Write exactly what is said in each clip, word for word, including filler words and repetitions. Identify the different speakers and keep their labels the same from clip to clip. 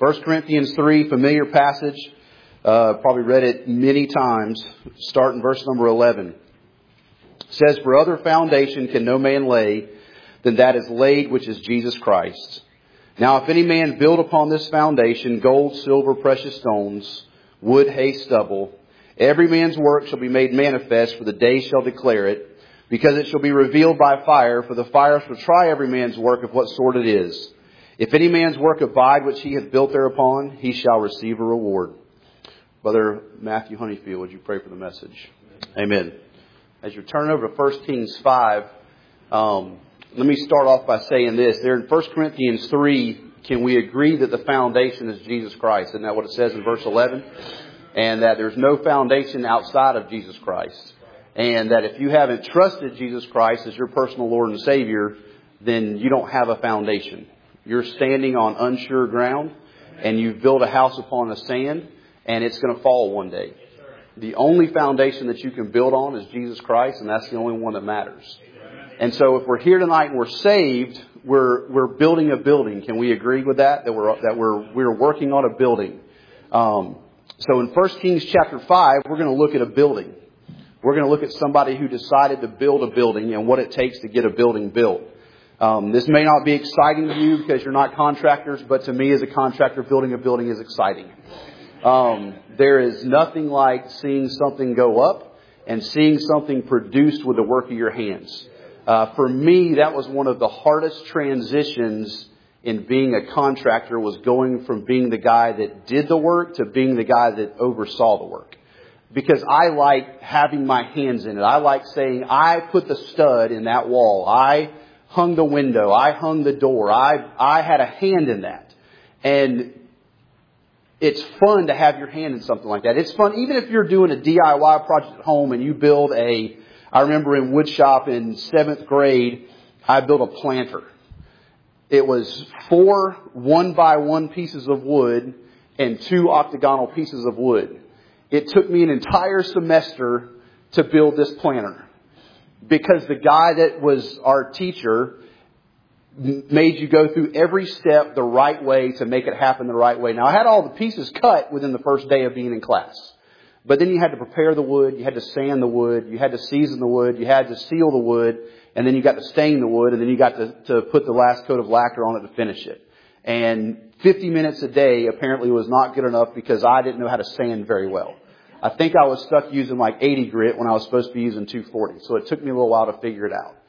Speaker 1: First Corinthians three, familiar passage. Uh, probably read it many times. Start in verse number eleven. It says, "For other foundation can no man lay than that is laid, which is Jesus Christ. Now if any man build upon this foundation gold, silver, precious stones, wood, hay, stubble, every man's work shall be made manifest, for the day shall declare it, because it shall be revealed by fire, for the fire shall try every man's work of what sort it is. If any man's work abide which he hath built thereupon, he shall receive a reward." Brother Matthew Honeyfield, would you pray for the message? Amen. As you're turning over to First Kings five, um, let me start off by saying this. There in First Corinthians three, can we agree that the foundation is Jesus Christ? Isn't that what it says in verse eleven? And that there's no foundation outside of Jesus Christ. And that if you haven't trusted Jesus Christ as your personal Lord and Savior, then you don't have a foundation. You're standing on unsure ground, and you've built a house upon the sand, and it's going to fall one day. The only foundation that you can build on is Jesus Christ, and that's the only one that matters. And so if we're here tonight and we're saved, we're we're building a building. Can we agree with that? That we're that we're we're working on a building. Um, so in First Kings chapter five, we're going to look at a building. We're going to look at somebody who decided to build a building and what it takes to get a building built. Um, this may not be exciting to you because you're not contractors, but to me as a contractor, building a building is exciting. Um, there is nothing like seeing something go up and seeing something produced with the work of your hands. Uh, for me, that was one of the hardest transitions in being a contractor, was going from being the guy that did the work to being the guy that oversaw the work. Because I like having my hands in it. I like saying, I put the stud in that wall. I hung the window. I hung the door. I, I had a hand in that. And it's fun to have your hand in something like that. It's fun, even if you're doing a D I Y project at home and you build a, I remember in woodshop in seventh grade, I built a planter. It was four one by one pieces of wood and two octagonal pieces of wood. It took me an entire semester to build this planter because the guy that was our teacher made you go through every step the right way to make it happen the right way. Now, I had all the pieces cut within the first day of being in class. But then you had to prepare the wood, you had to sand the wood, you had to season the wood, you had to seal the wood, and then you got to stain the wood, and then you got to, to put the last coat of lacquer on it to finish it. And fifty minutes a day apparently was not good enough because I didn't know how to sand very well. I think I was stuck using like eighty grit when I was supposed to be using two forty. So it took me a little while to figure it out.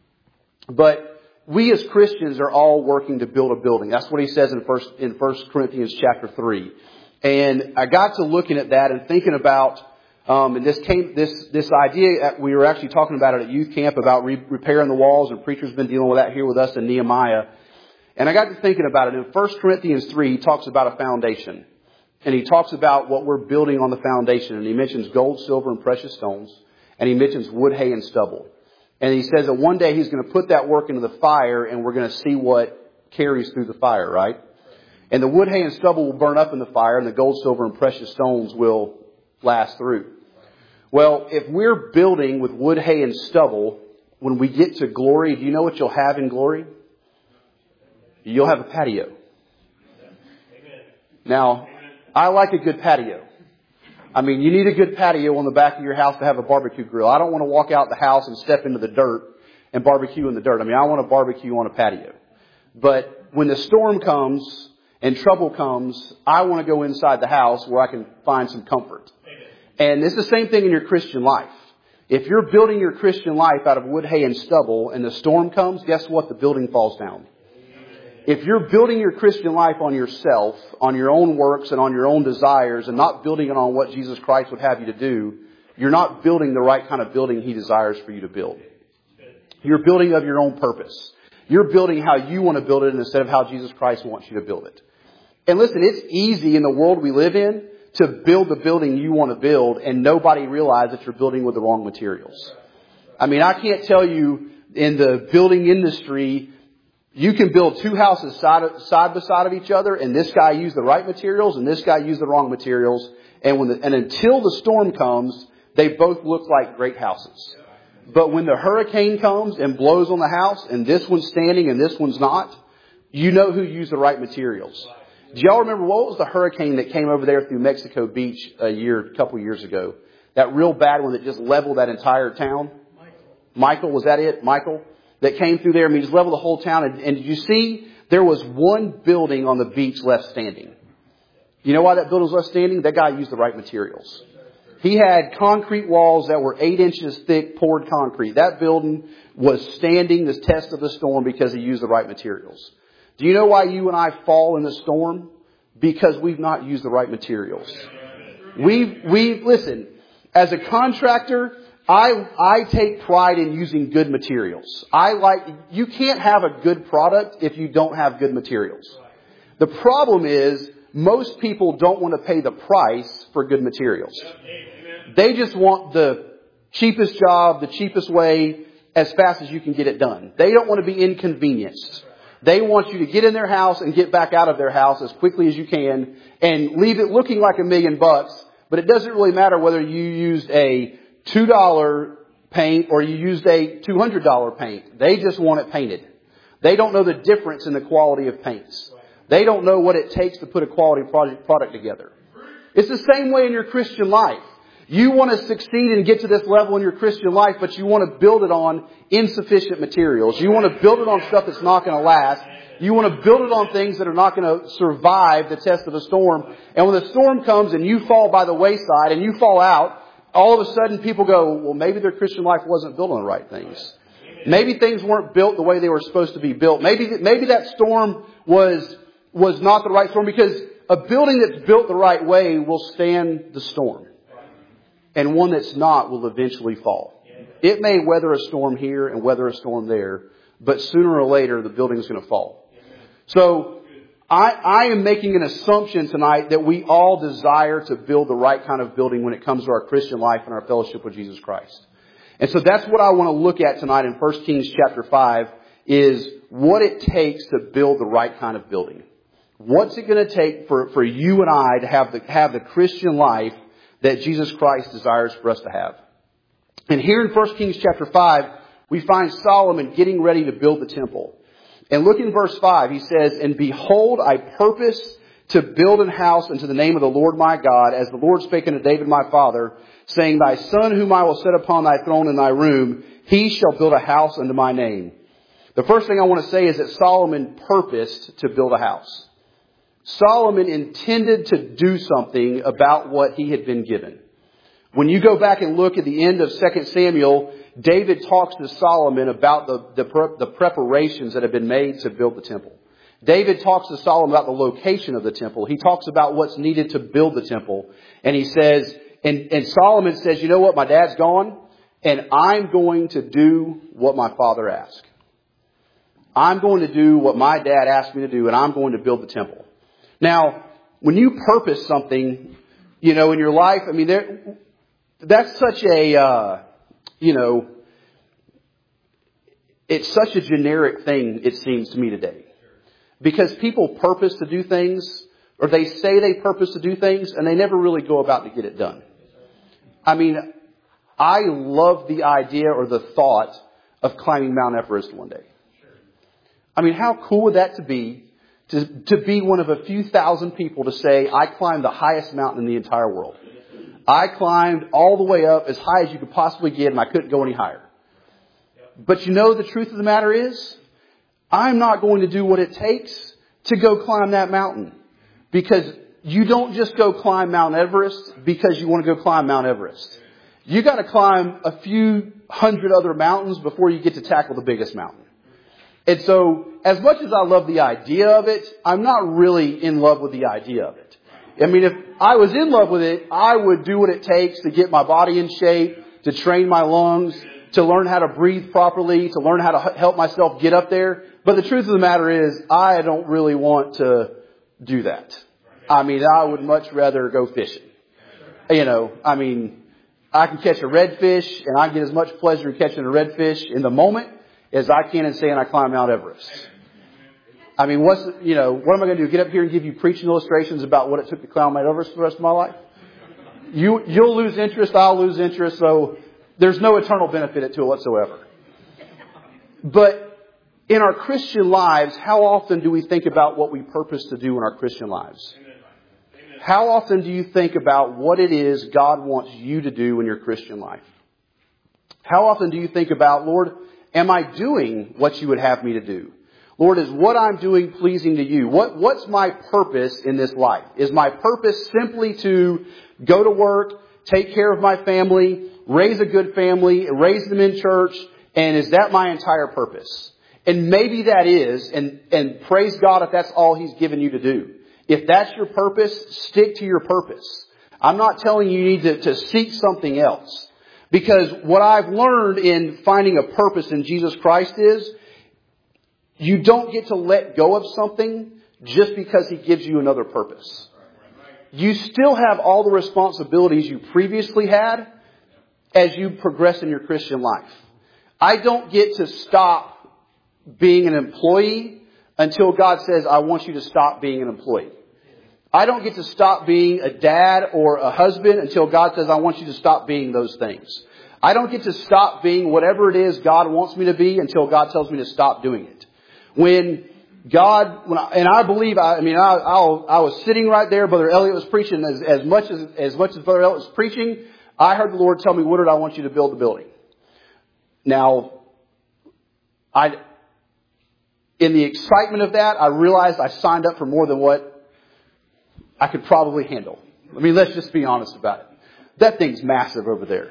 Speaker 1: But we as Christians are all working to build a building. That's what he says in First in First Corinthians chapter three. And I got to looking at that and thinking about, um, and this came, this, this idea, we were actually talking about it at youth camp about re- repairing the walls, and preacher's been dealing with that here with us in Nehemiah. And I got to thinking about it. In First Corinthians three, he talks about a foundation. And he talks about what we're building on the foundation. And he mentions gold, silver, and precious stones. And he mentions wood, hay, and stubble. And he says that one day he's going to put that work into the fire, and we're going to see what carries through the fire, right? And the wood, hay, and stubble will burn up in the fire, and the gold, silver, and precious stones will last through. Well, if we're building with wood, hay, and stubble, when we get to glory, do you know what you'll have in glory? You'll have a patio. Now, I like a good patio. I mean, you need a good patio on the back of your house to have a barbecue grill. I don't want to walk out the house and step into the dirt and barbecue in the dirt. I mean, I want to barbecue on a patio. But when the storm comes and trouble comes, I want to go inside the house where I can find some comfort. And it's the same thing in your Christian life. If you're building your Christian life out of wood, hay, and stubble, and the storm comes, guess what? The building falls down. If you're building your Christian life on yourself, on your own works and on your own desires, and not building it on what Jesus Christ would have you to do, you're not building the right kind of building He desires for you to build. You're building of your own purpose. You're building how you want to build it instead of how Jesus Christ wants you to build it. And listen, it's easy in the world we live in to build the building you want to build and nobody realize that you're building with the wrong materials. I mean, I can't tell you in the building industry, you can build two houses side, side by side of each other, and this guy used the right materials and this guy used the wrong materials. And when the, and until the storm comes, they both look like great houses. But when the hurricane comes and blows on the house, and this one's standing and this one's not, you know who used the right materials. Do y'all remember what was the hurricane that came over there through Mexico Beach a year, a couple years ago? That real bad one that just leveled that entire town? Michael. Michael, was that it? Michael? That came through there. I mean, just leveled the whole town. And, and did you see there was one building on the beach left standing? You know why that building was left standing? That guy used the right materials. He had concrete walls that were eight inches thick, poured concrete. That building was standing the test of the storm because he used the right materials. Do you know why you and I fall in the storm? Because we've not used the right materials. We've, we've, listen, as a contractor, I, I take pride in using good materials. I like, you can't have a good product if you don't have good materials. The problem is, most people don't want to pay the price for good materials. They just want the cheapest job, the cheapest way, as fast as you can get it done. They don't want to be inconvenienced. They want you to get in their house and get back out of their house as quickly as you can and leave it looking like a million bucks. But it doesn't really matter whether you used a two dollar paint or you used a two hundred dollar paint. They just want it painted. They don't know the difference in the quality of paints. They don't know what it takes to put a quality project, product together. It's the same way in your Christian life. You want to succeed and get to this level in your Christian life, but you want to build it on insufficient materials. You want to build it on stuff that's not going to last. You want to build it on things that are not going to survive the test of a storm. And when the storm comes and you fall by the wayside and you fall out, all of a sudden people go, well, maybe their Christian life wasn't built on the right things. Maybe things weren't built the way they were supposed to be built. Maybe, maybe that storm was, was not the right storm, because a building that's built the right way will stand the storm. And one that's not will eventually fall. It may weather a storm here and weather a storm there, but sooner or later the building is going to fall. So I, I am making an assumption tonight that we all desire to build the right kind of building when it comes to our Christian life and our fellowship with Jesus Christ. And so that's what I want to look at tonight in First Kings chapter five, is what it takes to build the right kind of building. What's it going to take for, for you and I to have the, have the Christian life that Jesus Christ desires for us to have? And here in First Kings chapter five, we find Solomon getting ready to build the temple. And look in verse five, he says, "And behold, I purpose to build an house unto the name of the Lord my God, as the Lord spake unto David my father, saying, Thy son whom I will set upon thy throne in thy room, he shall build a house unto my name." The first thing I want to say is that Solomon purposed to build a house. Solomon intended to do something about what he had been given. When you go back and look at the end of Second Samuel, David talks to Solomon about the, the, the preparations that have been made to build the temple. David talks to Solomon about the location of the temple. He talks about what's needed to build the temple. And he says, and, and Solomon says, you know what, my dad's gone, and I'm going to do what my father asked. I'm going to do what my dad asked me to do, and I'm going to build the temple. Now, when you purpose something, you know, in your life, I mean, there, that's such a, uh, you know, it's such a generic thing, it seems to me today. Because people purpose to do things, or they say they purpose to do things, and they never really go about to get it done. I mean, I love the idea or the thought of climbing Mount Everest one day. I mean, how cool would that to be? To, to be one of a few thousand people to say, I climbed the highest mountain in the entire world. I climbed all the way up as high as you could possibly get, and I couldn't go any higher. But you know, the truth of the matter is, I'm not going to do what it takes to go climb that mountain. Because you don't just go climb Mount Everest because you want to go climb Mount Everest. You got to climb a few hundred other mountains before you get to tackle the biggest mountain. And so, as much as I love the idea of it, I'm not really in love with the idea of it. I mean, if I was in love with it, I would do what it takes to get my body in shape, to train my lungs, to learn how to breathe properly, to learn how to help myself get up there. But the truth of the matter is, I don't really want to do that. I mean, I would much rather go fishing. You know, I mean, I can catch a redfish, and I get as much pleasure in catching a redfish in the moment as I can in saying I climb Mount Everest. I mean, what's, you know, what am I going to do? Get up here and give you preaching illustrations about what it took to climb Mount Everest for the rest of my life? You, you'll lose interest, I'll lose interest, so there's no eternal benefit to it whatsoever. But in our Christian lives, how often do we think about what we purpose to do in our Christian lives? How often do you think about what it is God wants you to do in your Christian life? How often do you think about, Lord, am I doing what you would have me to do? Lord, is what I'm doing pleasing to you? What, what's my purpose in this life? Is my purpose simply to go to work, take care of my family, raise a good family, raise them in church, and is that my entire purpose? And maybe that is, and, and praise God if that's all He's given you to do. If that's your purpose, stick to your purpose. I'm not telling you you need to, to seek something else. Because what I've learned in finding a purpose in Jesus Christ is, you don't get to let go of something just because He gives you another purpose. You still have all the responsibilities you previously had as you progress in your Christian life. I don't get to stop being an employee until God says, I want you to stop being an employee. I don't get to stop being a dad or a husband until God says, I want you to stop being those things. I don't get to stop being whatever it is God wants me to be until God tells me to stop doing it. When God, when I, and I believe, I, I mean, I, I'll, I was sitting right there, Brother Elliot was preaching, as, as much as, as much as Brother Elliot was preaching, I heard the Lord tell me, Woodard, I want you to build the building. Now, I, in the excitement of that, I realized I signed up for more than what I could probably handle. I mean, let's just be honest about it. That thing's massive over there.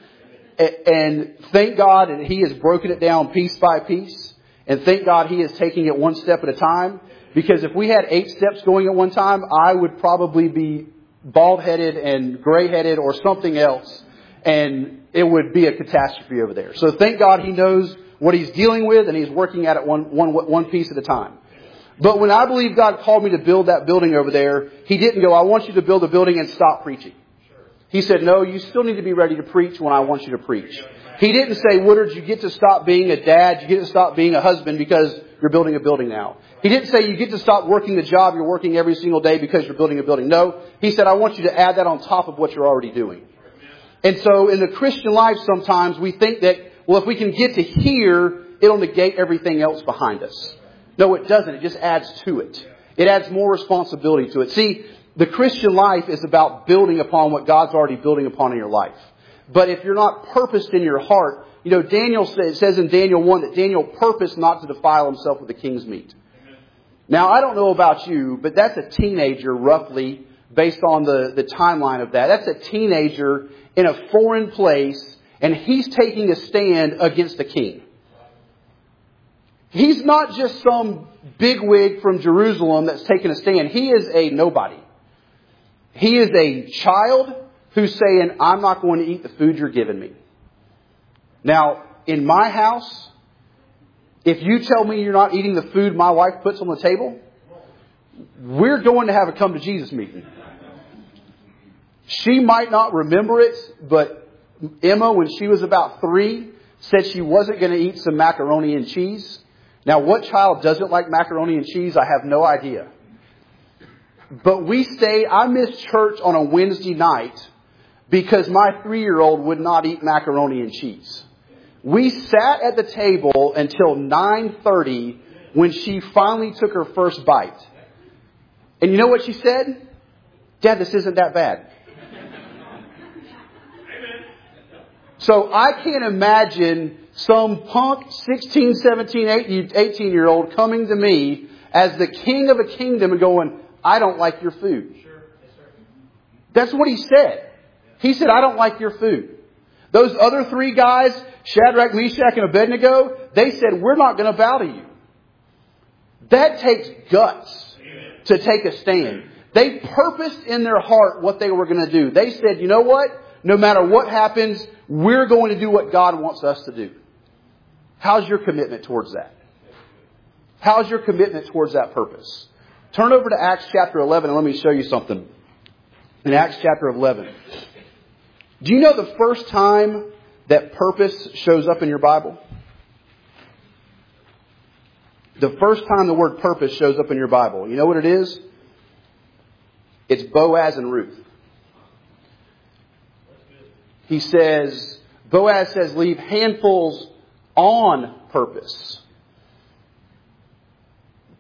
Speaker 1: And thank God that He has broken it down piece by piece. And thank God He is taking it one step at a time. Because if we had eight steps going at one time, I would probably be bald-headed and gray-headed or something else. And it would be a catastrophe over there. So thank God He knows what He's dealing with, and He's working at it one, one, one piece at a time. But when I believe God called me to build that building over there, He didn't go, I want you to build a building and stop preaching. He said, no, you still need to be ready to preach when I want you to preach. He didn't say, Woodard, you get to stop being a dad, you get to stop being a husband because you're building a building now. He didn't say you get to stop working the job you're working every single day because you're building a building. No, He said, I want you to add that on top of what you're already doing. And so in the Christian life, sometimes we think that, well, if we can get to here, it'll negate everything else behind us. No, it doesn't. It just adds to it. It adds more responsibility to it. See, the Christian life is about building upon what God's already building upon in your life. But if you're not purposed in your heart, you know, Daniel says, it says in Daniel one that Daniel purposed not to defile himself with the king's meat. Now, I don't know about you, but that's a teenager roughly based on the, the timeline of that. That's a teenager in a foreign place, and he's taking a stand against the king. He's not just some bigwig from Jerusalem that's taking a stand. He is a nobody. He is a child who's saying, I'm not going to eat the food you're giving me. Now, in my house, if you tell me you're not eating the food my wife puts on the table, we're going to have a come to Jesus meeting. She might not remember it, but Emma, when she was about three, said she wasn't going to eat some macaroni and cheese. Now, what child doesn't like macaroni and cheese? I have no idea. But we stayed, I missed church on a Wednesday night because my three-year-old would not eat macaroni and cheese. We sat at the table until nine thirty when she finally took her first bite. And you know what she said? Dad, this isn't that bad. So I can't imagine some punk sixteen, seventeen, eighteen year old coming to me as the king of a kingdom and going, I don't like your food. That's what he said. He said, I don't like your food. Those other three guys, Shadrach, Meshach, and Abednego, they said, we're not going to bow to you. That takes guts to take a stand. They purposed in their heart what they were going to do. They said, you know what? No matter what happens, we're going to do what God wants us to do. How's your commitment towards that? How's your commitment towards that purpose? Turn over to Acts chapter eleven and let me show you something. In Acts chapter eleven. Do you know the first time that purpose shows up in your Bible? The first time the word purpose shows up in your Bible. You know what it is? It's Boaz and Ruth. He says, Boaz says, leave handfuls on purpose.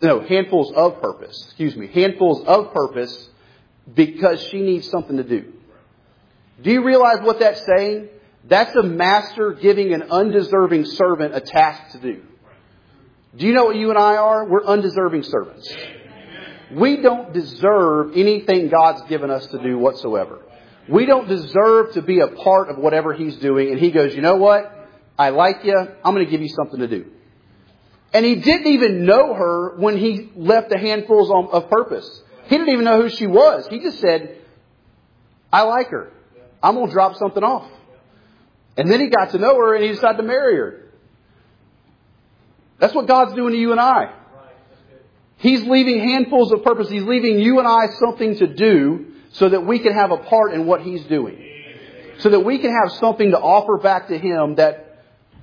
Speaker 1: no, handfuls of purpose, excuse me, handfuls of purpose because she needs something to do. Do you realize what that's saying? That's a master giving an undeserving servant a task to do. Do you know what you and I are? We're undeserving servants. We don't deserve anything God's given us to do whatsoever. We don't deserve to be a part of whatever He's doing. And He goes, you know what? I like you. I'm going to give you something to do. And He didn't even know her when He left the handfuls of purpose. He didn't even know who she was. He just said, I like her. I'm going to drop something off. And then He got to know her and He decided to marry her. That's what God's doing to you and I. He's leaving handfuls of purpose. He's leaving you and I something to do so that we can have a part in what He's doing. So that we can have something to offer back to Him that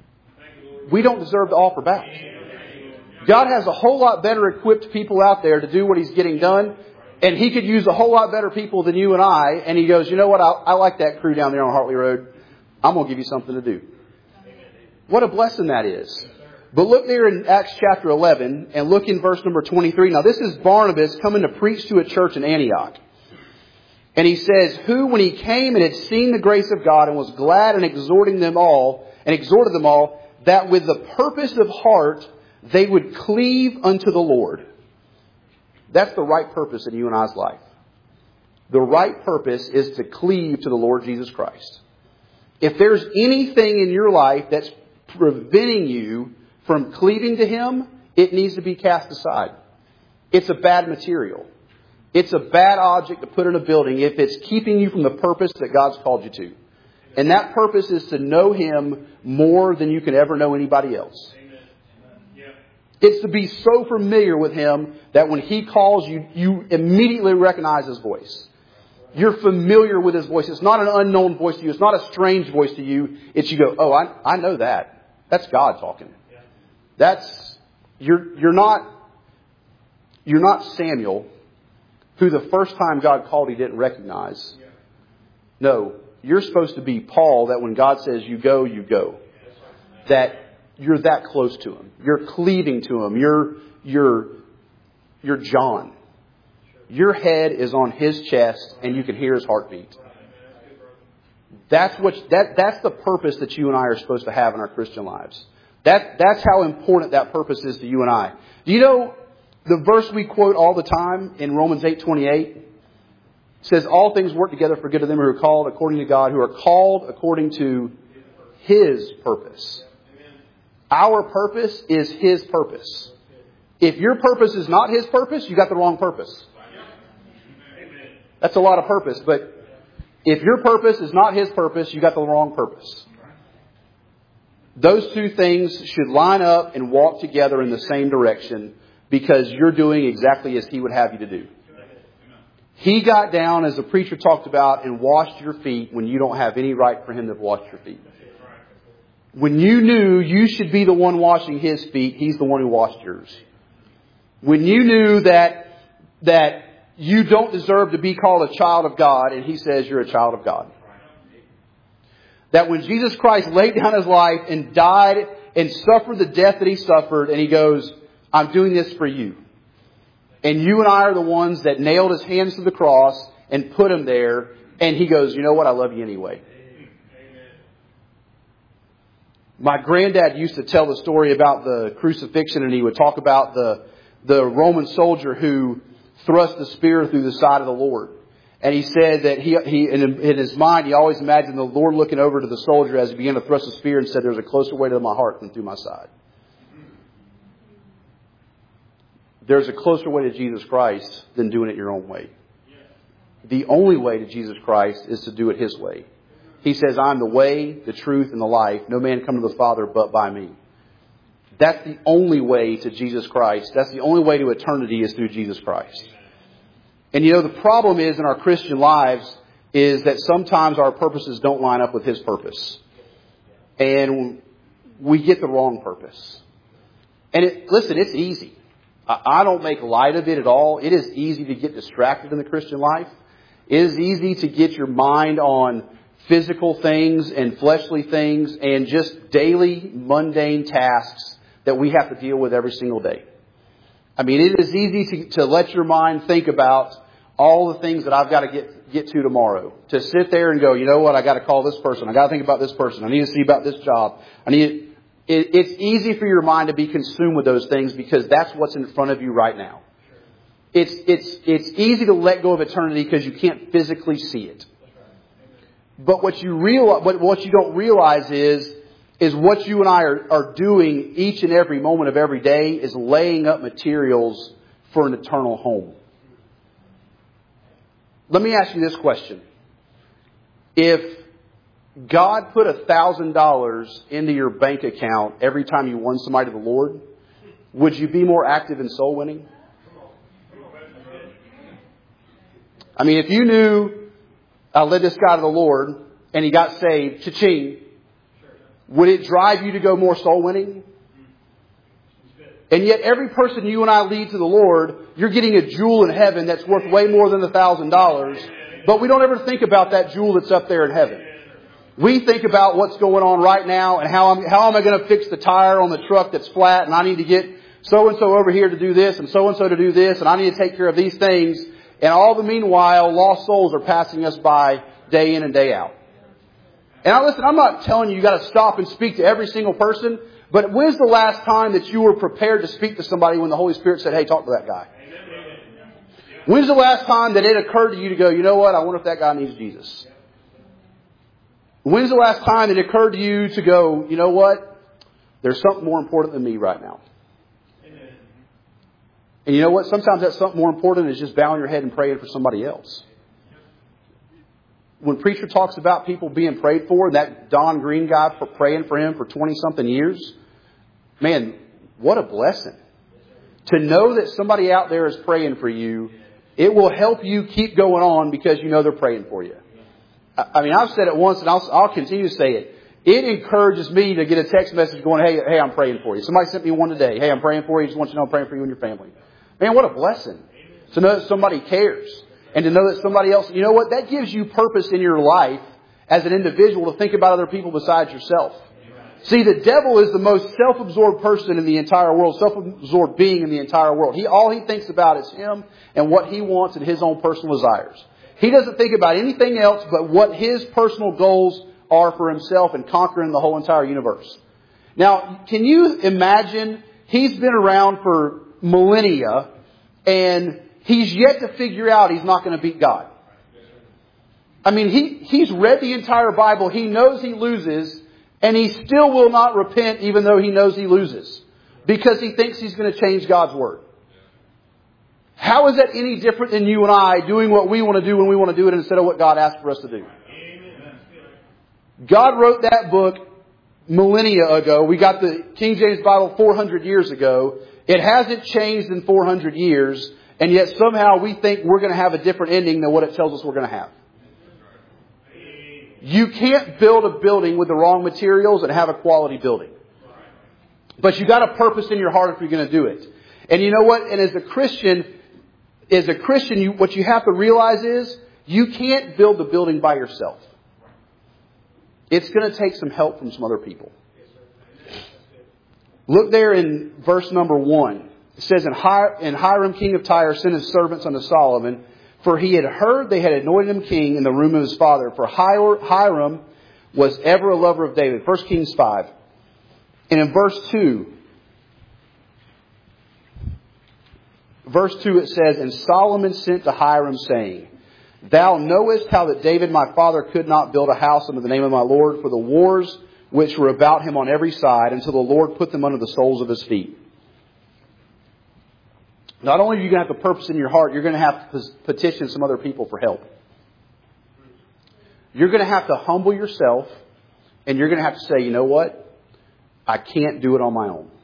Speaker 1: we don't deserve to offer back. God has a whole lot better equipped people out there to do what He's getting done. And He could use a whole lot better people than you and I. And He goes, you know what? I, I like that crew down there on Hartley Road. I'm going to give you something to do. What a blessing that is. But look there in Acts chapter eleven and look in verse number twenty-three. Now this is Barnabas coming to preach to a church in Antioch. And he says, who when he came and had seen the grace of God and was glad and exhorting them all, and exhorted them all, that with the purpose of heart they would cleave unto the Lord. That's the right purpose in you and I's life. The right purpose is to cleave to the Lord Jesus Christ. If there's anything in your life that's preventing you from cleaving to Him, it needs to be cast aside. It's a bad material. It's a bad object to put in a building if it's keeping you from the purpose that God's called you to. And that purpose is to know Him more than you can ever know anybody else. It's to be so familiar with Him that when He calls you, you immediately recognize His voice. You're familiar with His voice. It's not an unknown voice to you. It's not a strange voice to you. It's you go, oh, I, I know that. That's God talking. That's, you're, you're not, you're not Samuel, who the first time God called He didn't recognize. No, you're supposed to be Paul, that when God says you go, you go. That you're that close to Him. You're cleaving to Him. You're, you're, you're John. Your head is on His chest and you can hear His heartbeat. That's what, that, that's the purpose that you and I are supposed to have in our Christian lives. That, that's how important that purpose is to you and I. Do you know the verse we quote all the time in Romans eight twenty-eight? It says, all things work together for good of them who are called according to God, who are called according to His purpose. Our purpose is His purpose. If your purpose is not His purpose, you got the wrong purpose. That's a lot of purpose, but if your purpose is not His purpose, you got the wrong purpose. Those two things should line up and walk together in the same direction because you're doing exactly as He would have you to do. He got down, as the preacher talked about, and washed your feet when you don't have any right for Him to wash your feet. When you knew you should be the one washing His feet, He's the one who washed yours. When you knew that, that you don't deserve to be called a child of God, and He says you're a child of God. That when Jesus Christ laid down His life and died and suffered the death that He suffered, and He goes, I'm doing this for you. And you and I are the ones that nailed His hands to the cross and put Him there. And He goes, you know what? I love you anyway. My granddad used to tell the story about the crucifixion, and he would talk about the, the Roman soldier who thrust the spear through the side of the Lord. And he said that he, he in, in his mind, he always imagined the Lord looking over to the soldier as he began to thrust the spear and said, there's a closer way to my heart than through my side. There's a closer way to Jesus Christ than doing it your own way. The only way to Jesus Christ is to do it His way. He says, I'm the way, the truth, and the life. No man come to the Father but by me. That's the only way to Jesus Christ. That's the only way to eternity is through Jesus Christ. And you know, the problem is in our Christian lives is that sometimes our purposes don't line up with His purpose. And we get the wrong purpose. And it, listen, it's easy. I don't make light of it at all. It is easy to get distracted in the Christian life. It is easy to get your mind on physical things and fleshly things and just daily mundane tasks that we have to deal with every single day. I mean, it is easy to, to let your mind think about all the things that I've got to get, get to tomorrow. To sit there and go, you know what, I got to call this person. I got to think about this person. I need to see about this job. I need, it, it's easy for your mind to be consumed with those things because that's what's in front of you right now. It's, it's, it's easy to let go of eternity because you can't physically see it. But what you realize, what, what you don't realize is, is what you and I are, are doing each and every moment of every day is laying up materials for an eternal home. Let me ask you this question. If God put a thousand dollars into your bank account every time you won somebody to the Lord, would you be more active in soul winning? I mean, if you knew I led this guy to the Lord and he got saved, cha-ching, would it drive you to go more soul winning? And yet every person you and I lead to the Lord, you're getting a jewel in heaven that's worth way more than the thousand dollars. But we don't ever think about that jewel that's up there in heaven. We think about what's going on right now and how I'm, how am I going to fix the tire on the truck that's flat and I need to get so-and-so over here to do this and so-and-so to do this and I need to take care of these things. And all the meanwhile, lost souls are passing us by day in and day out. And I, listen, I'm not telling you you got to stop and speak to every single person. But when's the last time that you were prepared to speak to somebody when the Holy Spirit said, hey, talk to that guy? When's the last time that it occurred to you to go, you know what, I wonder if that guy needs Jesus? When's the last time it occurred to you to go, you know what, there's something more important than me right now? And you know what, sometimes that something more important is just bowing your head and praying for somebody else. When preacher talks about people being prayed for, that Don Green guy for praying for him for twenty-something years, man, what a blessing. To know that somebody out there is praying for you, it will help you keep going on because you know they're praying for you. I mean, I've said it once and I'll, I'll continue to say it. It encourages me to get a text message going, hey, hey, I'm praying for you. Somebody sent me one today. Hey, I'm praying for you. Just want you to know I'm praying for you and your family. Man, what a blessing to know that somebody cares. And to know that somebody else, you know what, that gives you purpose in your life as an individual to think about other people besides yourself. See, the devil is the most self-absorbed person in the entire world, self-absorbed being in the entire world. He, all he thinks about is him and what he wants and his own personal desires. He doesn't think about anything else but what his personal goals are for himself and conquering the whole entire universe. Now, can you imagine he's been around for millennia and he's yet to figure out he's not going to beat God. I mean, he, he's read the entire Bible. He knows he loses. And he still will not repent even though he knows he loses. Because he thinks he's going to change God's Word. How is that any different than you and I doing what we want to do when we want to do it instead of what God asked for us to do? God wrote that book millennia ago. We got the King James Bible four hundred years ago. It hasn't changed in four hundred years. And yet somehow we think we're going to have a different ending than what it tells us we're going to have. You can't build a building with the wrong materials and have a quality building. But you got a purpose in your heart if you're going to do it. And you know what? And as a Christian, as a Christian, you, what you have to realize is you can't build the building by yourself. It's going to take some help from some other people. Look there in verse number one. It says, And Hiram, king of Tyre, sent his servants unto Solomon, for he had heard they had anointed him king in the room of his father. For Hiram was ever a lover of David. First Kings five. And in verse two, verse two it says, And Solomon sent to Hiram, saying, Thou knowest how that David my father could not build a house unto the name of my Lord for the wars which were about him on every side, until the Lord put them under the soles of his feet. Not only are you going to have the purpose in your heart, you're going to have to petition some other people for help. You're going to have to humble yourself, and you're going to have to say, you know what? I can't do it on my own.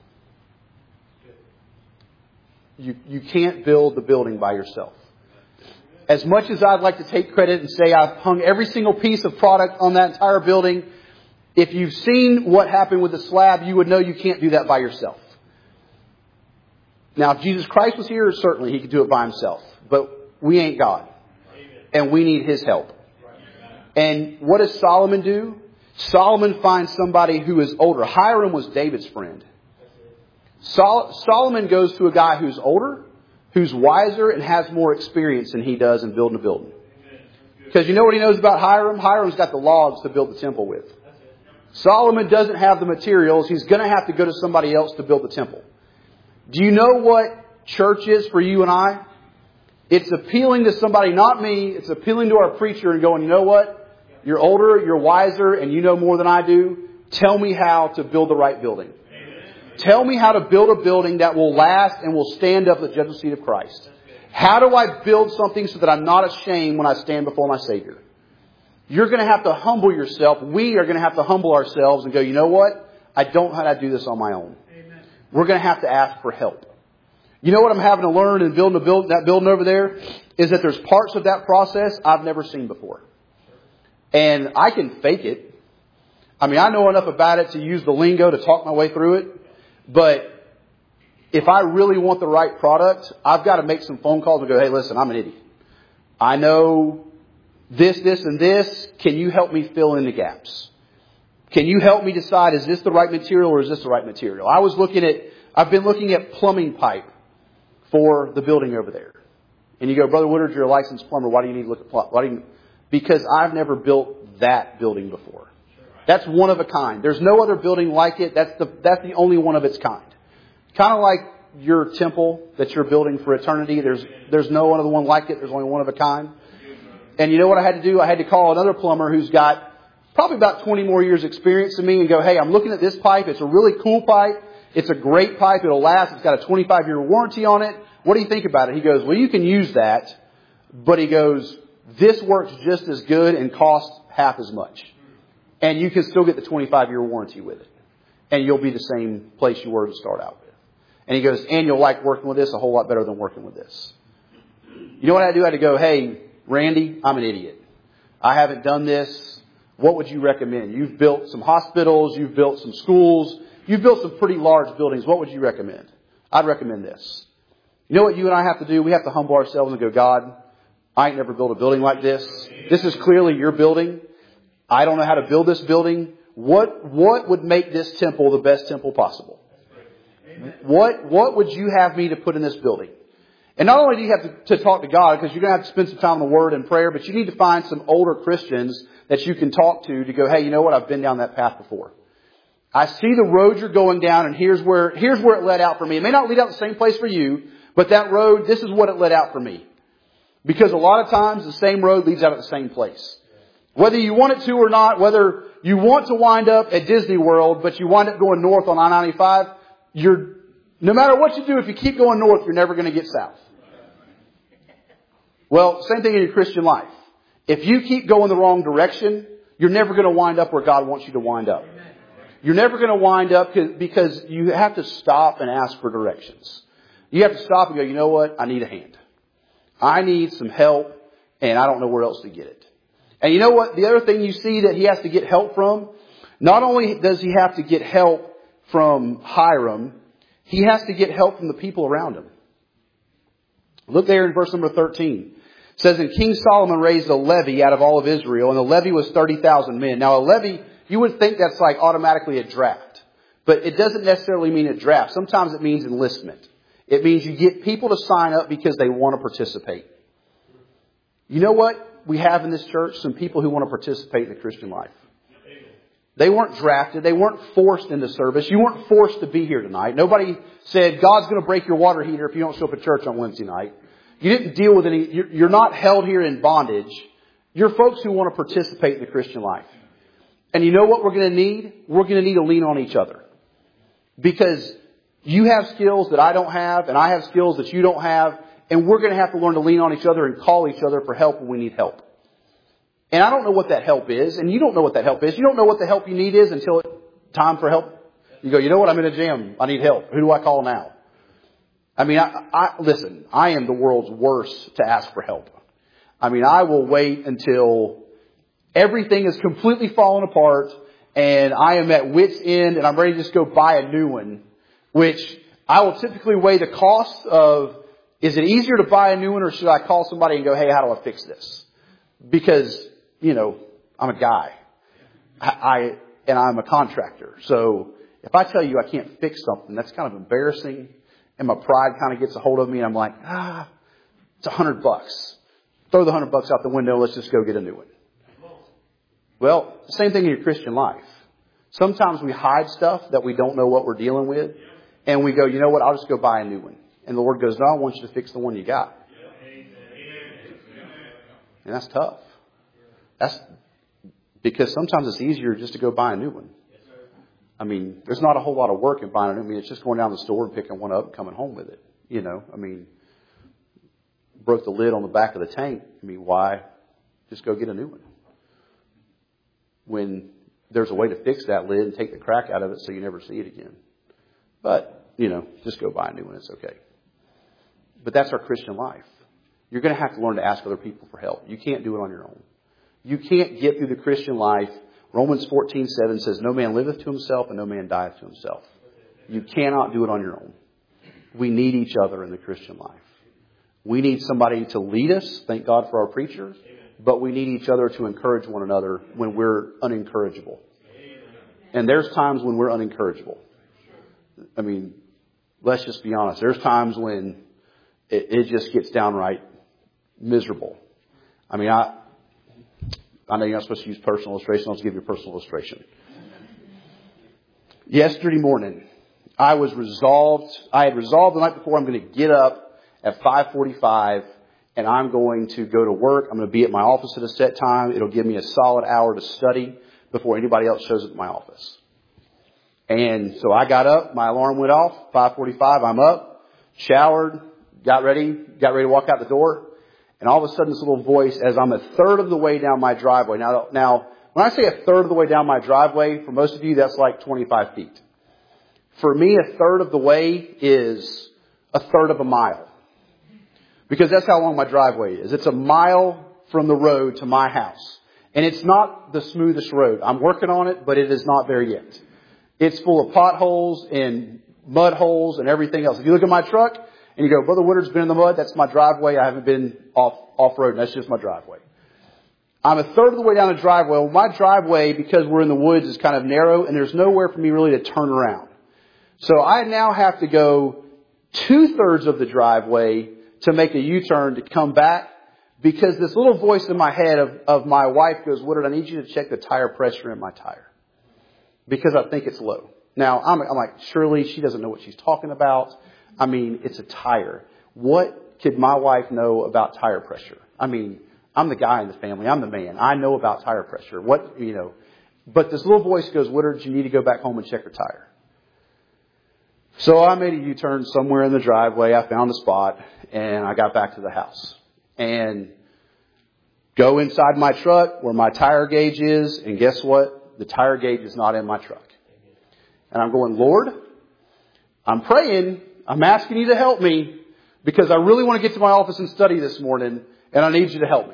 Speaker 1: You, you can't build the building by yourself. As much as I'd like to take credit and say I've hung every single piece of product on that entire building, if you've seen what happened with the slab, you would know you can't do that by yourself. Now, if Jesus Christ was here, certainly He could do it by Himself. But we ain't God. And we need His help. And what does Solomon do? Solomon finds somebody who is older. Hiram was David's friend. Sol- Solomon goes to a guy who's older, who's wiser, and has more experience than he does in building a building. Because you know what he knows about Hiram? Hiram's got the logs to build the temple with. Solomon doesn't have the materials. He's going to have to go to somebody else to build the temple. Do you know what church is for you and I? It's appealing to somebody, not me. It's appealing to our preacher and going, you know what? You're older, you're wiser, and you know more than I do. Tell me how to build the right building. Tell me how to build a building that will last and will stand up at the judgment seat of Christ. How do I build something so that I'm not ashamed when I stand before my Savior? You're going to have to humble yourself. We are going to have to humble ourselves and go, you know what? I don't know how to do this on my own. Amen. We're going to have to ask for help. You know what I'm having to learn in building a build, that building over there? Is that there's parts of that process I've never seen before. And I can fake it. I mean, I know enough about it to use the lingo to talk my way through it. But if I really want the right product, I've got to make some phone calls and go, hey, listen, I'm an idiot. I know this, this, and this. Can you help me fill in the gaps? Can you help me decide, is this the right material or is this the right material? I was looking at, I've been looking at plumbing pipe for the building over there. And you go, Brother Woodard, you're a licensed plumber. Why do you need to look at plumbing? Why do you? Because I've never built that building before. That's one of a kind. There's no other building like it. That's the, that's the only one of its kind. Kind of like your temple that you're building for eternity. There's, there's no other one like it. There's only one of a kind. And you know what I had to do? I had to call another plumber who's got probably about twenty more years experience than me and go, hey, I'm looking at this pipe. It's a really cool pipe. It's a great pipe. It'll last. It's got a twenty-five year warranty on it. What do you think about it? He goes, well, you can use that. But he goes, this works just as good and costs half as much. And you can still get the twenty-five year warranty with it. And you'll be the same place you were to start out with. And he goes, and you'll like working with this a whole lot better than working with this. You know what I had to do? I had to go, hey, Randy, I'm an idiot. I haven't done this. What would you recommend? You've built some hospitals. You've built some schools. You've built some pretty large buildings. What would you recommend? I'd recommend this. You know what you and I have to do? We have to humble ourselves and go, God, I ain't never built a building like this. This is clearly your building. I don't know how to build this building. What, what would make this temple the best temple possible? What, what would you have me to put in this building? And not only do you have to, to talk to God, because you're going to have to spend some time in the Word and prayer, but you need to find some older Christians that you can talk to to go, hey, you know what? I've been down that path before. I see the road you're going down, and here's where, here's where it led out for me. It may not lead out the same place for you, but that road, this is what it led out for me. Because a lot of times the same road leads out at the same place. Whether you want it to or not, whether you want to wind up at Disney World, but you wind up going north on I ninety-five, you're, no matter what you do, if you keep going north, you're never going to get south. Well, same thing in your Christian life. If you keep going the wrong direction, you're never going to wind up where God wants you to wind up. You're never going to wind up because you have to stop and ask for directions. You have to stop and go, you know what? I need a hand. I need some help, and I don't know where else to get it. And you know what? The other thing you see that he has to get help from, not only does he have to get help from Hiram, he has to get help from the people around him. Look there in verse number thirteen. It says, and King Solomon raised a levy out of all of Israel, and the levy was thirty thousand men. Now a levy, you would think that's like automatically a draft. But it doesn't necessarily mean a draft. Sometimes it means enlistment. It means you get people to sign up because they want to participate. You know what we have in this church? Some people who want to participate in the Christian life. They weren't drafted. They weren't forced into service. You weren't forced to be here tonight. Nobody said, God's going to break your water heater if you don't show up at church on Wednesday night. You didn't deal with any, you're not held here in bondage. You're folks who want to participate in the Christian life. And you know what we're going to need? We're going to need to lean on each other. Because you have skills that I don't have, and I have skills that you don't have, and we're going to have to learn to lean on each other and call each other for help when we need help. And I don't know what that help is, and you don't know what that help is. You don't know what the help you need is until it's time for help. You go, you know what? I'm in a jam. I need help. Who do I call now? I mean, I, I listen, I am the world's worst to ask for help. I mean, I will wait until everything is completely fallen apart and I am at wit's end and I'm ready to just go buy a new one, which I will typically weigh the cost of, is it easier to buy a new one or should I call somebody and go, hey, how do I fix this? Because, you know, I'm a guy. I, I and I'm a contractor. So if I tell you I can't fix something, that's kind of embarrassing. And my pride kind of gets a hold of me. And I'm like, ah, it's a hundred bucks. Throw the hundred bucks out the window. Let's just go get a new one. Well, the same thing in your Christian life. Sometimes we hide stuff that we don't know what we're dealing with. And we go, you know what? I'll just go buy a new one. And the Lord goes, no, I want you to fix the one you got. And that's tough. That's because sometimes it's easier just to go buy a new one. I mean, there's not a whole lot of work in buying it. I mean, it's just going down the store and picking one up and coming home with it. You know, I mean, broke the lid on the back of the tank. I mean, why just go get a new one? When there's a way to fix that lid and take the crack out of it so you never see it again. But, you know, just go buy a new one. It's okay. But that's our Christian life. You're going to have to learn to ask other people for help. You can't do it on your own. You can't get through the Christian life. Romans fourteen seven says, no man liveth to himself and no man dieth to himself. You cannot do it on your own. We need each other in the Christian life. We need somebody to lead us. Thank God for our preachers. But we need each other to encourage one another when we're unencourageable. And there's times when we're unencourageable. I mean, let's just be honest. There's times when it, it just gets downright miserable. I mean, I I know you're not supposed to use personal illustration. I'll just give you a personal illustration. Yesterday morning, I was resolved. I had resolved the night before I'm going to get up at five forty-five and I'm going to go to work. I'm going to be at my office at a set time. It'll give me a solid hour to study before anybody else shows up at my office. And so I got up. My alarm went off. five forty-five. I'm up, showered, got ready, got ready to walk out the door. And all of a sudden, this little voice, as I'm a third of the way down my driveway. Now, now, when I say a third of the way down my driveway, for most of you, that's like twenty-five feet. For me, a third of the way is a third of a mile. Because that's how long my driveway is. It's a mile from the road to my house. And it's not the smoothest road. I'm working on it, but it is not there yet. It's full of potholes and mud holes and everything else. If you look at my truck and you go, Brother Woodard's been in the mud, that's my driveway. I haven't been off, off-road, and that's just my driveway. I'm a third of the way down the driveway. Well, my driveway, because we're in the woods, is kind of narrow, and there's nowhere for me really to turn around. So I now have to go two-thirds of the driveway to make a U-turn to come back, because this little voice in my head of, of my wife goes, Woodard, I need you to check the tire pressure in my tire, because I think it's low. Now, I'm, I'm like, surely she doesn't know what she's talking about. I mean, it's a tire. What could my wife know about tire pressure? I mean, I'm the guy in the family. I'm the man. I know about tire pressure. What, you know, but this little voice goes, Woodard, you need to go back home and check your tire. So I made a U-turn somewhere in the driveway. I found a spot and I got back to the house and go inside my truck where my tire gauge is. And guess what? The tire gauge is not in my truck. And I'm going, Lord, I'm praying. I'm asking you to help me because I really want to get to my office and study this morning, and I need you to help me.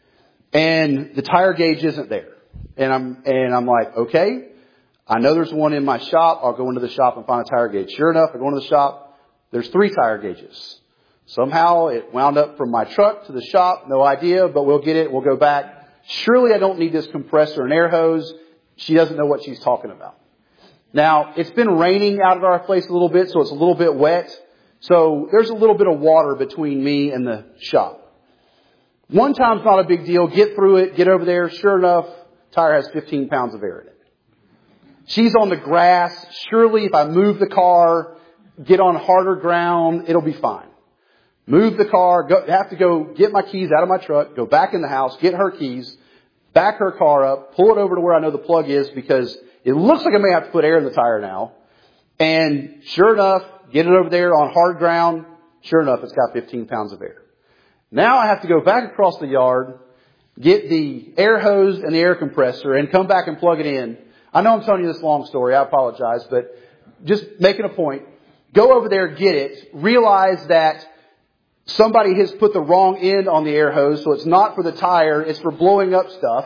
Speaker 1: And the tire gauge isn't there. And I'm, and I'm like, okay, I know there's one in my shop. I'll go into the shop and find a tire gauge. Sure enough, I go into the shop. There's three tire gauges. Somehow it wound up from my truck to the shop. No idea, but we'll get it. We'll go back. Surely I don't need this compressor and air hose. She doesn't know what she's talking about. Now, it's been raining out of our place a little bit, so it's a little bit wet. So there's a little bit of water between me and the shop. One time's not a big deal. Get through it. Get over there. Sure enough, tire has fifteen pounds of air in it. She's on the grass. Surely if I move the car, get on harder ground, it'll be fine. Move the car, go, have to go get my keys out of my truck, go back in the house, get her keys, back her car up, pull it over to where I know the plug is because it looks like I may have to put air in the tire now. And sure enough, get it over there on hard ground. Sure enough, it's got fifteen pounds of air. Now I have to go back across the yard, get the air hose and the air compressor and come back and plug it in. I know I'm telling you this long story. I apologize, but just making a point. Go over there, get it, realize that somebody has put the wrong end on the air hose, so it's not for the tire, it's for blowing up stuff.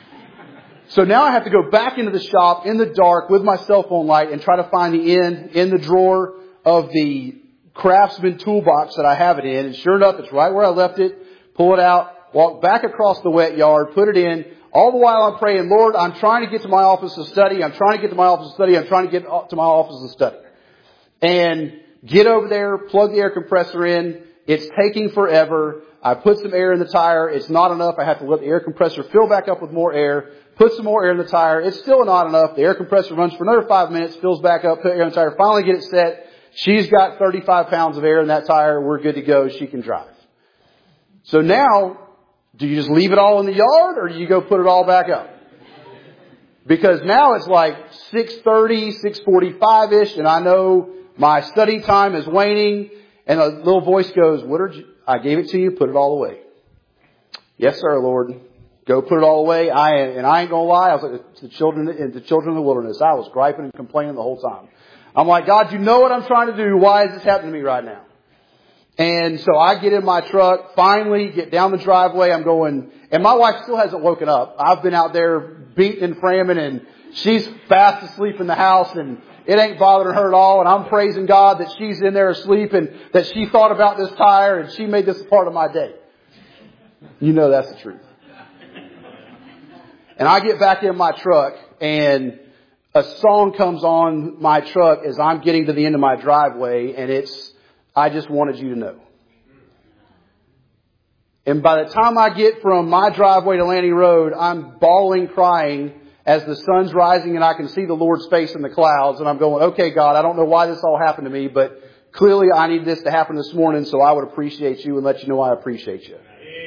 Speaker 1: So now I have to go back into the shop in the dark with my cell phone light and try to find the end in the drawer of the Craftsman toolbox that I have it in. And sure enough, it's right where I left it. Pull it out, walk back across the wet yard, put it in. All the while I'm praying, Lord, I'm trying to get to my office to study. I'm trying to get to my office to study. I'm trying to get to my office to study. And get over there, plug the air compressor in. It's taking forever. I put some air in the tire. It's not enough. I have to let the air compressor fill back up with more air. Put some more air in the tire. It's still not enough. The air compressor runs for another five minutes, fills back up, put air in the tire. Finally get it set. She's got thirty-five pounds of air in that tire. We're good to go. She can drive. So now, do you just leave it all in the yard or do you go put it all back up? Because now it's like six thirty, six forty-five-ish, and I know my study time is waning, and a little voice goes, "What are you? I gave it to you, put it all away." Yes, sir, Lord. Go put it all away. I and I ain't gonna lie, I was like the children the children of the wilderness. I was griping and complaining the whole time. I'm like, God, you know what I'm trying to do. Why is this happening to me right now? And so I get in my truck, finally get down the driveway. I'm going, and my wife still hasn't woken up. I've been out there beating and framming, and she's fast asleep in the house, and it ain't bothering her at all. And I'm praising God that she's in there asleep and that she thought about this tire and she made this a part of my day. You know that's the truth. And I get back in my truck, and a song comes on my truck as I'm getting to the end of my driveway, and it's, I Just Wanted You to Know. And by the time I get from my driveway to Lanning Road, I'm bawling, crying as the sun's rising and I can see the Lord's face in the clouds. And I'm going, okay, God, I don't know why this all happened to me, but clearly I need this to happen this morning, so I would appreciate you and let you know I appreciate you.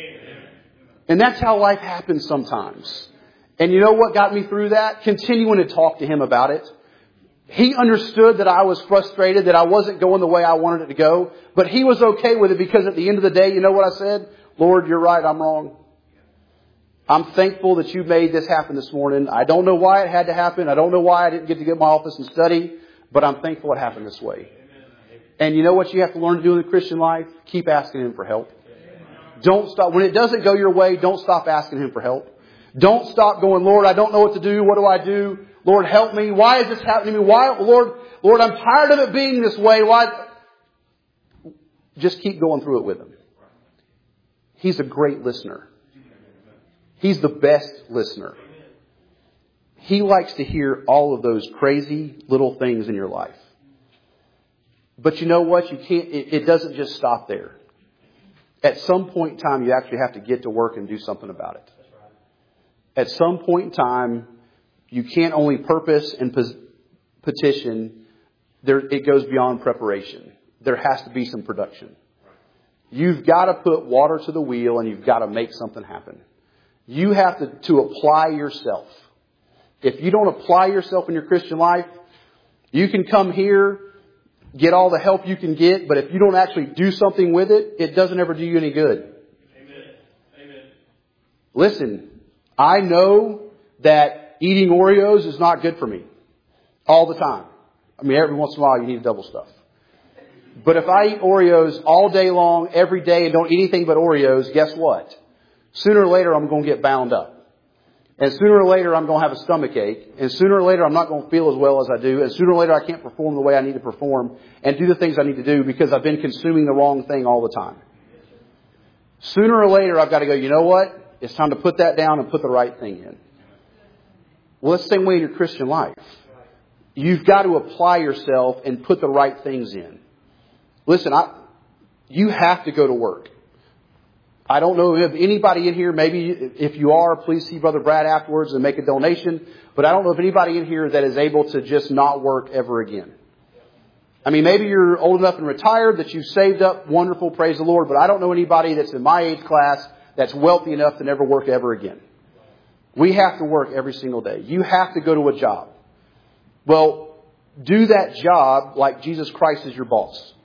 Speaker 1: And that's how life happens sometimes. And you know what got me through that? Continuing to talk to Him about it. He understood that I was frustrated, that I wasn't going the way I wanted it to go. But He was okay with it because at the end of the day, you know what I said? Lord, you're right, I'm wrong. I'm thankful that you made this happen this morning. I don't know why it had to happen. I don't know why I didn't get to get in my office and study. But I'm thankful it happened this way. And you know what you have to learn to do in the Christian life? Keep asking Him for help. Don't stop. When it doesn't go your way, don't stop asking Him for help. Don't stop going, Lord, I don't know what to do. What do I do? Lord, help me. Why is this happening to me? Why, Lord, Lord, I'm tired of it being this way. Why? Just keep going through it with Him. He's a great listener. He's the best listener. He likes to hear all of those crazy little things in your life. But you know what? You can't, it, it doesn't just stop there. At some point in time, you actually have to get to work and do something about it. At some point in time, you can't only purpose and petition. There, it goes beyond preparation. There has to be some production. You've got to put water to the wheel and you've got to make something happen. You have to, to apply yourself. If you don't apply yourself in your Christian life, you can come here, get all the help you can get, but if you don't actually do something with it, it doesn't ever do you any good. Amen. Amen. Listen, I know that eating Oreos is not good for me all the time. I mean, every once in a while you need to double stuff. But if I eat Oreos all day long, every day, and don't eat anything but Oreos, guess what? Sooner or later I'm going to get bound up. And sooner or later I'm going to have a stomach ache. And sooner or later I'm not going to feel as well as I do. And sooner or later I can't perform the way I need to perform and do the things I need to do because I've been consuming the wrong thing all the time. Sooner or later I've got to go, you know what? It's time to put that down and put the right thing in. Well, it's the same way in your Christian life. You've got to apply yourself and put the right things in. Listen, I, you have to go to work. I don't know if anybody in here, maybe if you are, please see Brother Brad afterwards and make a donation. But I don't know if anybody in here that is able to just not work ever again. I mean, maybe you're old enough and retired that you've saved up. Wonderful, praise the Lord. But I don't know anybody that's in my age class that's wealthy enough to never work ever again. We have to work every single day. You have to go to a job. Well, do that job like Jesus Christ is your boss.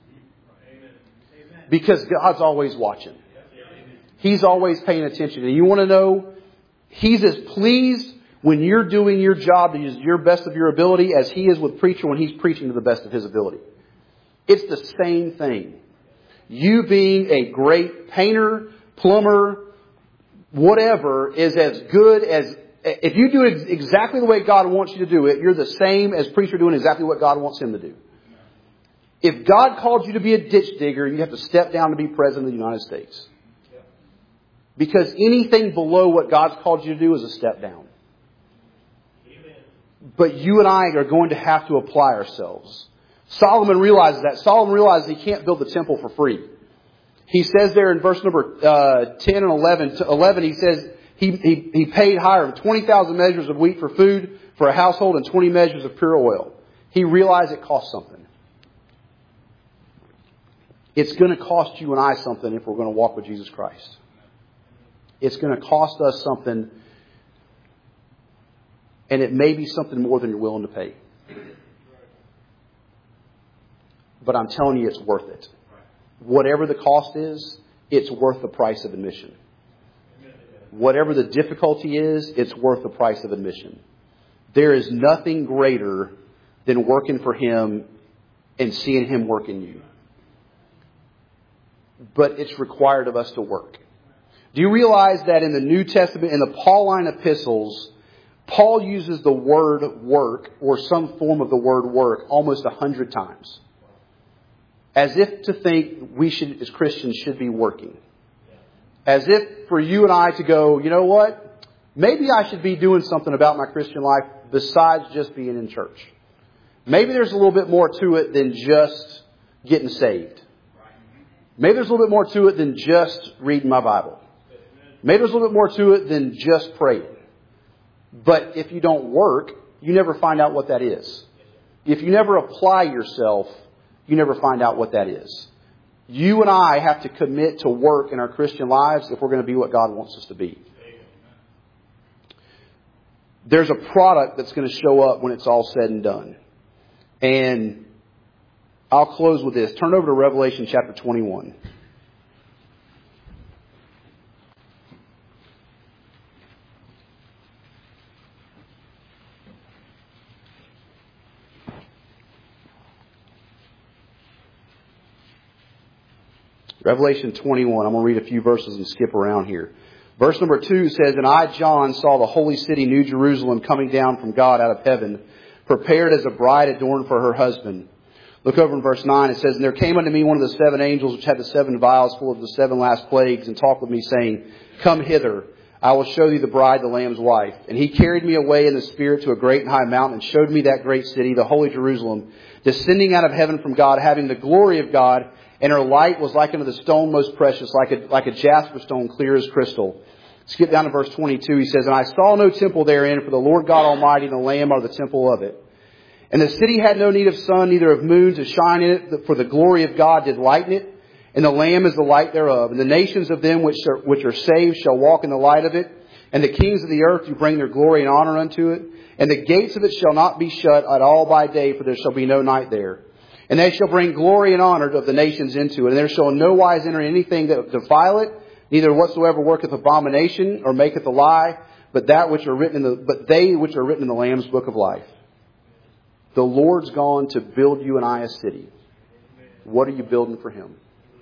Speaker 1: Because God's always watching. He's always paying attention. And you want to know, He's as pleased when you're doing your job to your best of your ability as He is with preacher when he's preaching to the best of his ability. It's the same thing. You being a great painter, plumber, whatever, is as good as... If you do it exactly the way God wants you to do it, you're the same as preacher doing exactly what God wants him to do. If God called you to be a ditch digger, you have to step down to be president of the United States. Because anything below what God's called you to do is a step down. But you and I are going to have to apply ourselves. Solomon realizes that. Solomon realizes he can't build the temple for free. He says there in verse number uh, ten and eleven, to eleven, he says he, he, he paid hire twenty thousand measures of wheat for food for a household and twenty measures of pure oil. He realized it cost something. It's going to cost you and I something if we're going to walk with Jesus Christ. It's going to cost us something, and it may be something more than you're willing to pay. But I'm telling you, it's worth it. Whatever the cost is, it's worth the price of admission. Whatever the difficulty is, it's worth the price of admission. There is nothing greater than working for Him and seeing Him work in you. But it's required of us to work. Do you realize that in the New Testament, in the Pauline epistles, Paul uses the word work or some form of the word work almost a hundred times? As if to think we should, as Christians, should be working. As if for you and I to go, you know what? Maybe I should be doing something about my Christian life besides just being in church. Maybe there's a little bit more to it than just getting saved. Maybe there's a little bit more to it than just reading my Bible. Maybe there's a little bit more to it than just praying. But if you don't work, you never find out what that is. If you never apply yourself, you never find out what that is. You and I have to commit to work in our Christian lives if we're going to be what God wants us to be. There's a product that's going to show up when it's all said and done. And I'll close with this. Turn over to Revelation chapter twenty-one. Revelation twenty-one. I'm going to read a few verses and skip around here. Verse number two says, "And I, John, saw the holy city, New Jerusalem, coming down from God out of heaven, prepared as a bride adorned for her husband." Look over in verse nine. It says, "And there came unto me one of the seven angels, which had the seven vials full of the seven last plagues, and talked with me, saying, Come hither, I will show thee the bride, the Lamb's wife. And he carried me away in the Spirit to a great and high mountain, and showed me that great city, the holy Jerusalem, descending out of heaven from God, having the glory of God. And her light was like unto the stone most precious, like a, like a jasper stone, clear as crystal." Skip down to verse twenty-two. He says, "And I saw no temple therein, for the Lord God Almighty and the Lamb are the temple of it. And the city had no need of sun, neither of moon to shine in it, for the glory of God did lighten it. And the Lamb is the light thereof. And the nations of them which are, which are saved shall walk in the light of it. And the kings of the earth do bring their glory and honor unto it. And the gates of it shall not be shut at all by day, for there shall be no night there. And they shall bring glory and honor of the nations into it. And there shall no wise enter anything that defile it, neither whatsoever worketh abomination or maketh a lie, but that which are written in the but they which are written in the Lamb's book of life." The Lord's gone to build you and I a city. What are you building for Him?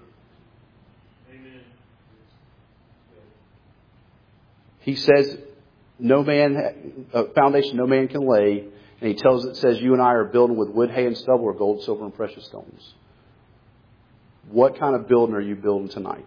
Speaker 1: He says, "No man, a foundation no man can lay." And He tells it says you and I are building with wood, hay, and stubble, or gold, silver, and precious stones. What kind of building are you building tonight?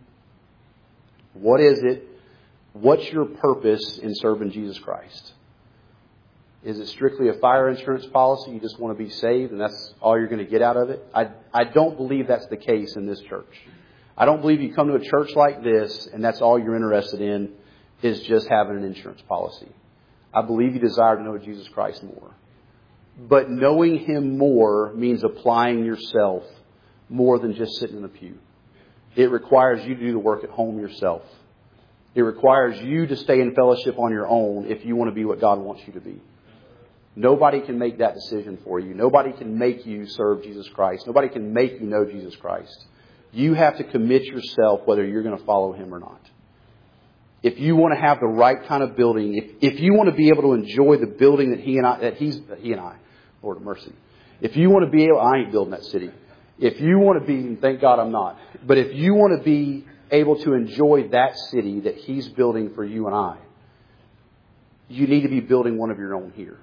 Speaker 1: What is it? What's your purpose in serving Jesus Christ? Is it strictly a fire insurance policy? You just want to be saved and that's all you're going to get out of it? I, I don't believe that's the case in this church. I don't believe you come to a church like this and that's all you're interested in is just having an insurance policy. I believe you desire to know Jesus Christ more. But knowing Him more means applying yourself more than just sitting in the pew. It requires you to do the work at home yourself. It requires you to stay in fellowship on your own if you want to be what God wants you to be. Nobody can make that decision for you. Nobody can make you serve Jesus Christ. Nobody can make you know Jesus Christ. You have to commit yourself whether you're going to follow Him or not. If you want to have the right kind of building, if, if you want to be able to enjoy the building that He and I, that He's, that He and I, Lord of mercy. If you want to be able, I ain't building that city. If you want to be, and thank God I'm not, but if you want to be able to enjoy that city that He's building for you and I, you need to be building one of your own here.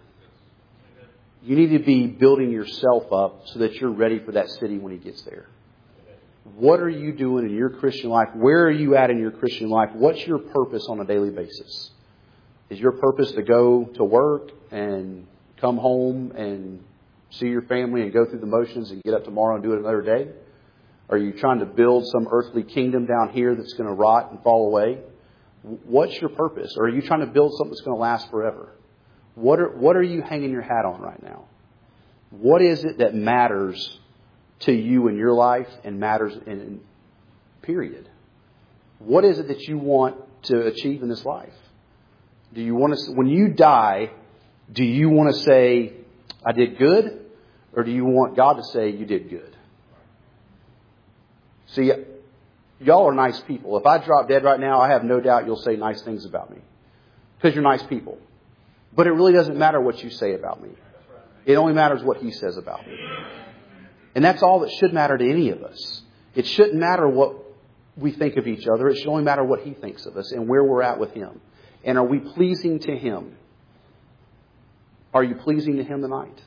Speaker 1: You need to be building yourself up so that you're ready for that city when He gets there. What are you doing in your Christian life? Where are you at in your Christian life? What's your purpose on a daily basis? Is your purpose to go to work and come home and see your family and go through the motions and get up tomorrow and do it another day? Are you trying to build some earthly kingdom down here that's going to rot and fall away? What's your purpose? Or are you trying to build something that's going to last forever? What are, what are you hanging your hat on right now? What is it that matters to you in your life and matters in, in period? What is it that you want to achieve in this life? Do you want to, when you die, do you want to say, I did good? Or do you want God to say you did good? See, y'all are nice people. If I drop dead right now, I have no doubt you'll say nice things about me. Because you're nice people. But it really doesn't matter what you say about me. It only matters what He says about me. And that's all that should matter to any of us. It shouldn't matter what we think of each other. It should only matter what He thinks of us and where we're at with Him. And are we pleasing to Him? Are you pleasing to Him tonight?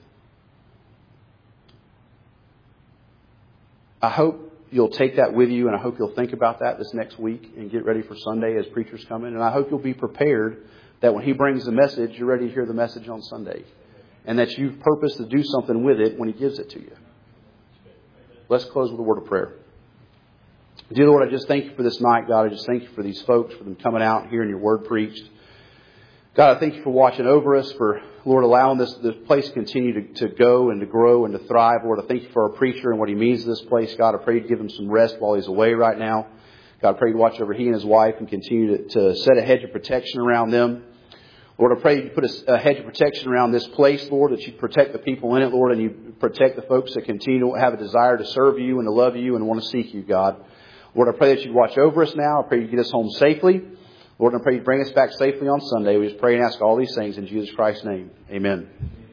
Speaker 1: I hope you'll take that with you, and I hope you'll think about that this next week and get ready for Sunday as preachers come in. And I hope you'll be prepared that when He brings the message, you're ready to hear the message on Sunday. And that you've purposed to do something with it when He gives it to you. Let's close with a word of prayer. Dear Lord, I just thank You for this night, God. I just thank You for these folks, for them coming out and hearing Your word preached. God, I thank You for watching over us, for, Lord, allowing this, this place to continue to, to go and to grow and to thrive. Lord, I thank You for our preacher and what he means to this place. God, I pray You'd give him some rest while he's away right now. God, I pray You'd watch over he and his wife and continue to, to set a hedge of protection around them. Lord, I pray You put a, a hedge of protection around this place, Lord, that You protect the people in it, Lord, and You protect the folks that continue to have a desire to serve You and to love You and want to seek You, God. Lord, I pray that You'd watch over us now. I pray You get us home safely. Lord, I pray You bring us back safely on Sunday. We just pray and ask all these things in Jesus Christ's name. Amen.